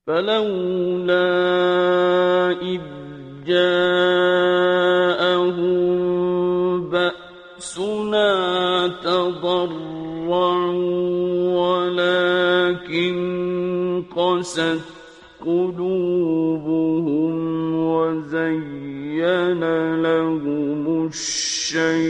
فلولا إذ جاءهم بأسنا تضرعوا ولكن قست قلوبهم وزين لهم الشيطان